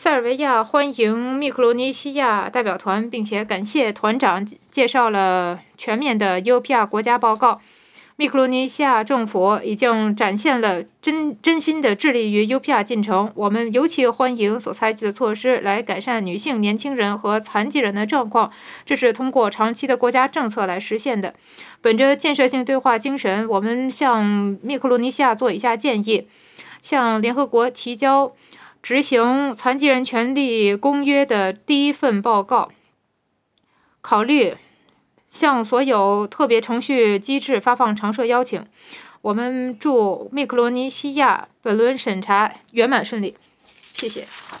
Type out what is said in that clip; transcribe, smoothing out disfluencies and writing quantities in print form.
塞尔维亚欢迎密克罗尼西亚代表团，并且感谢团长介绍了全面的优比亚国家报告。密克罗尼西亚政府已经展现了真心的致力于优比亚进程。我们尤其欢迎所采取的措施来改善女性、年轻人和残疾人的状况，这是通过长期的国家政策来实现的。本着建设性对话精神，我们向密克罗尼西亚做以下建议：向联合国提交执行残疾人权利公约的第一份报告，考虑向所有特别程序机制发放常设邀请。我们祝密克罗尼西亚本轮审查圆满顺利。谢谢。